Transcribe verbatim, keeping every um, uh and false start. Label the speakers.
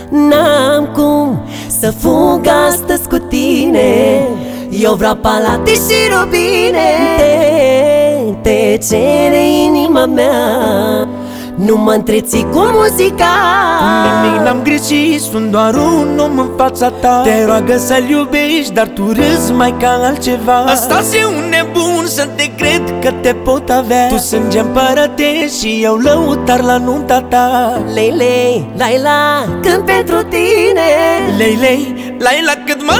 Speaker 1: N-am cum să fug astăzi cu tine. Eu vreau palate și rubine. Te, te cere inima mea, nu mă întreții cu muzica.
Speaker 2: Nimic n-am greșit, sunt doar un om în fața ta. Te roagă să-l iubești, dar tu râzi mai ca altceva. Asta-s eu un nebun să te cred că te pot avea. Tu sânge împărătești și eu lăutar la nunta ta.
Speaker 1: Lei, lei, Laila, cânt pentru tine.
Speaker 2: Lei, lei, Laila, cât mă